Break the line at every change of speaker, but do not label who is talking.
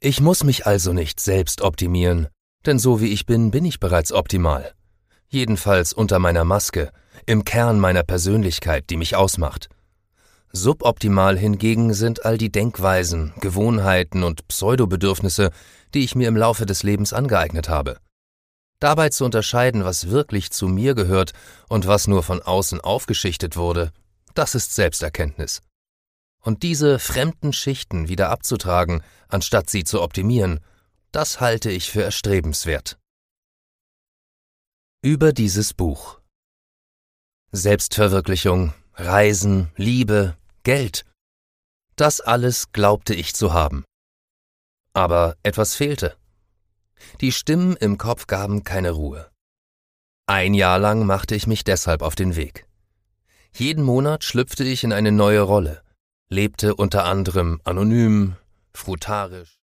Ich muss mich also nicht selbst optimieren, denn so wie ich bin ich bereits optimal. Jedenfalls unter meiner Maske, im Kern meiner Persönlichkeit, die mich ausmacht. Suboptimal hingegen sind all die Denkweisen, Gewohnheiten und Pseudobedürfnisse, die ich mir im Laufe des Lebens angeeignet habe. Dabei zu unterscheiden, was wirklich zu mir gehört und was nur von außen aufgeschichtet wurde, das ist Selbsterkenntnis. Und diese fremden Schichten wieder abzutragen, anstatt sie zu optimieren, das halte ich für erstrebenswert. Über dieses Buch. Selbstverwirklichung, Reisen, Liebe, Geld. Das alles glaubte ich zu haben. Aber etwas fehlte. Die Stimmen im Kopf gaben keine Ruhe. Ein Jahr lang machte ich mich deshalb auf den Weg. Jeden Monat schlüpfte ich in eine neue Rolle, lebte unter anderem anonym, frutarisch.